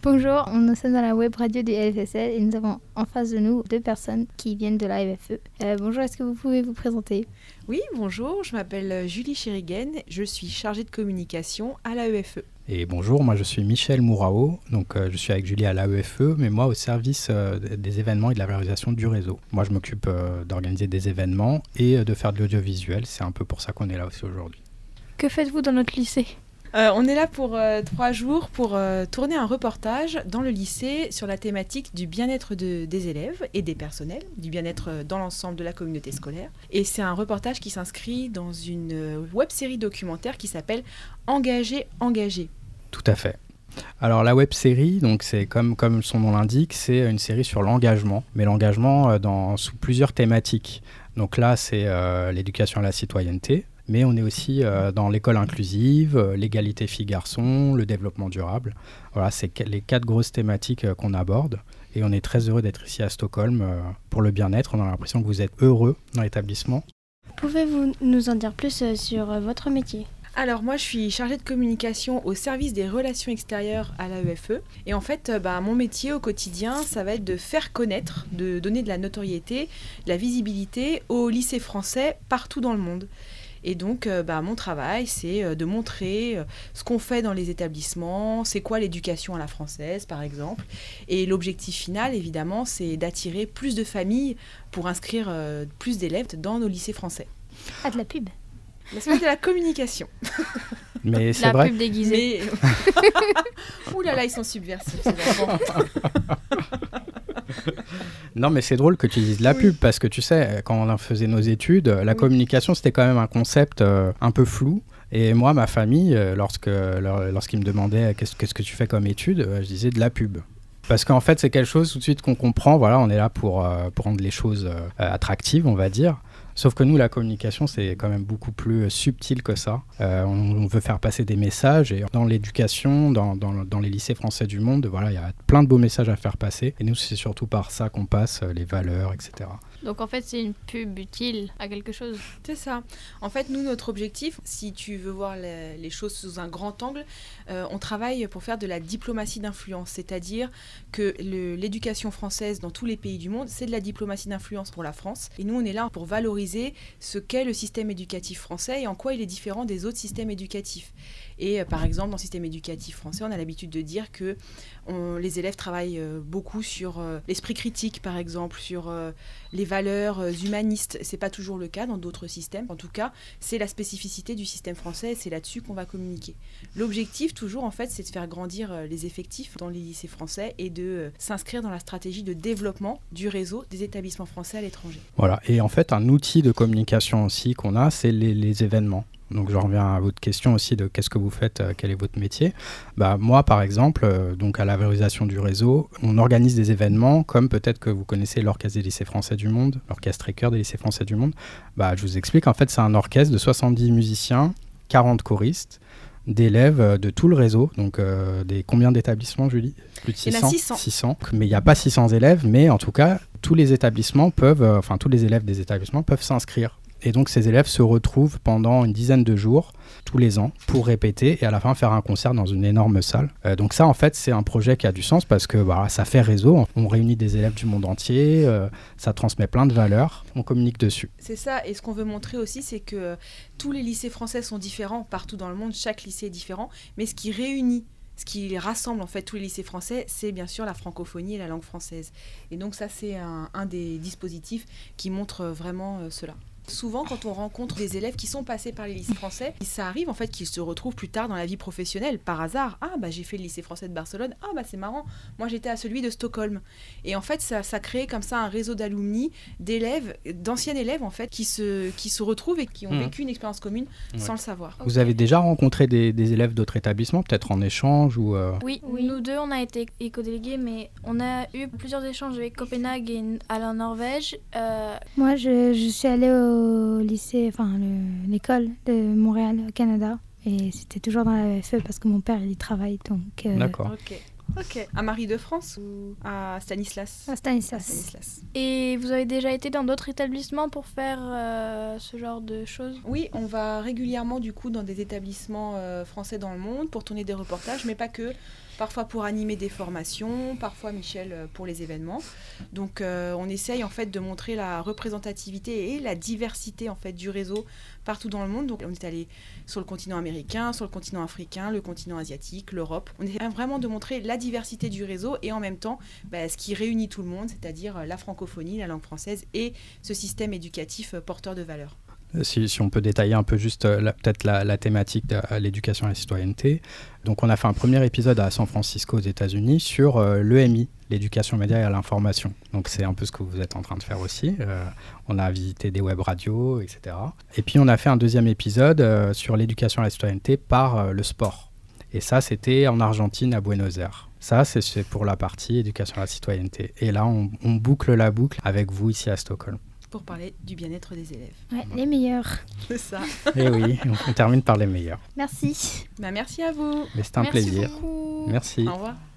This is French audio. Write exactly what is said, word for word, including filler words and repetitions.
Bonjour, nous sommes dans la web radio du L F S L et nous avons en face de nous deux personnes qui viennent de l'A F E. Euh, bonjour, est-ce que vous pouvez vous présenter ? Oui, bonjour, je m'appelle Julie Chérigen, je suis chargée de communication à l'A E F E. Et bonjour, moi je suis Michel Mourao, donc euh, je suis avec Julie à l'A E F E, mais moi au service euh, des événements et de la valorisation du réseau. Moi je m'occupe euh, d'organiser des événements et euh, de faire de l'audiovisuel, c'est un peu pour ça qu'on est là aussi aujourd'hui. Que faites-vous dans notre lycée ? Euh, on est là pour euh, trois jours pour euh, tourner un reportage dans le lycée sur la thématique du bien-être de, des élèves et des personnels, du bien-être dans l'ensemble de la communauté scolaire. Et c'est un reportage qui s'inscrit dans une euh, web-série documentaire qui s'appelle « Engagé, engagé ». Tout à fait. Alors la web-série, donc c'est comme, comme son nom l'indique, c'est une série sur l'engagement, mais l'engagement euh, dans, sous plusieurs thématiques. Donc là, c'est euh, l'éducation à la citoyenneté, mais on est aussi euh, dans l'école inclusive, euh, l'égalité filles-garçons, le développement durable. Voilà, c'est qu- les quatre grosses thématiques euh, qu'on aborde. Et on est très heureux d'être ici à Stockholm euh, pour le bien-être. On a l'impression que vous êtes heureux dans l'établissement. Pouvez-vous nous en dire plus euh, sur euh, votre métier ? Alors moi je suis chargée de communication au service des relations extérieures à l'A E F E et en fait euh, bah, mon métier au quotidien ça va être de faire connaître, de donner de la notoriété, de la visibilité aux lycées français partout dans le monde. Et donc, euh, bah, mon travail, c'est euh, de montrer euh, ce qu'on fait dans les établissements, c'est quoi l'éducation à la française, par exemple. Et l'objectif final, évidemment, c'est d'attirer plus de familles pour inscrire euh, plus d'élèves dans nos lycées français. Ah, de la pub. C'est de la communication. Mais c'est la vrai. pub déguisée. Mais... Ouh là là, ils sont subversifs, ces enfants. Non, mais c'est drôle que tu dises la oui. pub, parce que tu sais, quand on faisait nos études, la oui. communication, c'était quand même un concept euh, un peu flou. Et moi, ma famille, euh, lorsque, leur, lorsqu'ils me demandaient qu'est-ce, qu'est-ce que tu fais comme étude, euh, je disais de la pub. Parce qu'en fait, c'est quelque chose tout de suite qu'on comprend. Voilà, on est là pour, euh, pour rendre les choses euh, attractives, on va dire. Sauf que nous, la communication, c'est quand même beaucoup plus subtil que ça. Euh, on, on veut faire passer des messages et dans l'éducation, dans, dans, dans les lycées français du monde, voilà, il y a plein de beaux messages à faire passer. Et nous, c'est surtout par ça qu'on passe les valeurs, et cetera. Donc en fait, c'est une pub utile à quelque chose. C'est ça. En fait, nous, notre objectif, si tu veux voir les, les choses sous un grand angle, euh, on travaille pour faire de la diplomatie d'influence. C'est-à-dire que le, l'éducation française dans tous les pays du monde, c'est de la diplomatie d'influence pour la France. Et nous, on est là pour valoriser ce qu'est le système éducatif français et en quoi il est différent des autres systèmes éducatifs. Et euh, par exemple, dans le système éducatif français, on a l'habitude de dire que on, les élèves travaillent euh, beaucoup sur euh, l'esprit critique, par exemple, sur euh, les valeurs euh, humanistes. C'est pas toujours le cas dans d'autres systèmes. En tout cas, c'est la spécificité du système français et c'est là-dessus qu'on va communiquer. L'objectif, toujours, en fait, c'est de faire grandir euh, les effectifs dans les lycées français et de euh, s'inscrire dans la stratégie de développement du réseau des établissements français à l'étranger. Voilà. Et en fait, un outil de communication aussi qu'on a, c'est les, les événements. Donc je reviens à votre question aussi de qu'est-ce que vous faites, euh, quel est votre métier. Bah, moi par exemple, euh, donc à la valorisation du réseau, on organise des événements comme peut-être que vous connaissez l'Orchestre des lycées français du monde, l'Orchestre et chœur des lycées français du monde. Bah, je vous explique, en fait c'est un orchestre de soixante-dix musiciens, quarante choristes, d'élèves de tout le réseau. Donc euh, des, combien d'établissements, Julie ? Plus de six cents. Il y en a six cents. six cents. Mais il n'y a pas six cents élèves, mais en tout cas tous les établissements peuvent, euh, enfin tous les élèves des établissements peuvent s'inscrire. Et donc ces élèves se retrouvent pendant une dizaine de jours, tous les ans, pour répéter et à la fin faire un concert dans une énorme salle. Euh, donc ça, en fait, c'est un projet qui a du sens parce que bah, ça fait réseau. On réunit des élèves du monde entier, euh, ça transmet plein de valeurs, on communique dessus. C'est ça, et ce qu'on veut montrer aussi, c'est que euh, tous les lycées français sont différents partout dans le monde, chaque lycée est différent, mais ce qui réunit, ce qui rassemble en fait tous les lycées français, c'est bien sûr la francophonie et la langue française. Et donc ça, c'est un, un des dispositifs qui montre vraiment euh, cela. Souvent, quand on rencontre des élèves qui sont passés par les lycées français, ça arrive en fait qu'ils se retrouvent plus tard dans la vie professionnelle, par hasard. Ah, bah j'ai fait le lycée français de Barcelone. Ah, bah c'est marrant. Moi, j'étais à celui de Stockholm. Et en fait, ça, ça crée comme ça un réseau d'alumni, d'élèves, d'anciens élèves en fait, qui se, qui se retrouvent et qui ont mmh. vécu une expérience commune ouais. sans le savoir. Vous avez déjà rencontré des, des élèves d'autres établissements, peut-être en échange ou euh... oui, oui, nous deux, on a été éco-délégués, mais on a eu plusieurs échanges avec Copenhague et à la Norvège. Euh... Moi, je, je suis allée au au lycée, enfin le, l'école de Montréal au Canada et c'était toujours dans la F E parce que mon père il y travaille donc. Euh... D'accord. Ok. Ok. À Marie de France ou à Stanislas ? À Stanislas. À Stanislas. Et vous avez déjà été dans d'autres établissements pour faire euh, ce genre de choses ? Oui, on va régulièrement du coup dans des établissements euh, français dans le monde pour tourner des reportages, mais pas que. parfois pour animer des formations, parfois Michel euh, pour les événements. Donc euh, on essaye en fait de montrer la représentativité et la diversité en fait du réseau partout dans le monde. Donc on est allé sur le continent américain, sur le continent africain, le continent asiatique, l'Europe. On essaie vraiment de montrer la diversité du réseau et en même temps bah, ce qui réunit tout le monde, c'est-à-dire la francophonie, la langue française et ce système éducatif porteur de valeurs. Si, si on peut détailler un peu juste euh, la, peut-être la, la thématique de euh, l'éducation à la citoyenneté. Donc on a fait un premier épisode à San Francisco aux États-Unis sur euh, l'E M I, l'éducation aux médias et à l'information. Donc c'est un peu ce que vous êtes en train de faire aussi. Euh, on a visité des web radios, et cetera. Et puis on a fait un deuxième épisode euh, sur l'éducation à la citoyenneté par euh, le sport. Et ça, c'était en Argentine, à Buenos Aires. Ça, c'est, c'est pour la partie éducation à la citoyenneté. Et là, on, on boucle la boucle avec vous ici à Stockholm. Pour parler du bien-être des élèves. Ouais, les meilleurs. C'est ça. Et oui, on, on termine par les meilleurs. Merci. Bah, merci à vous. Mais c'était un Merci plaisir. beaucoup. Merci. Au revoir.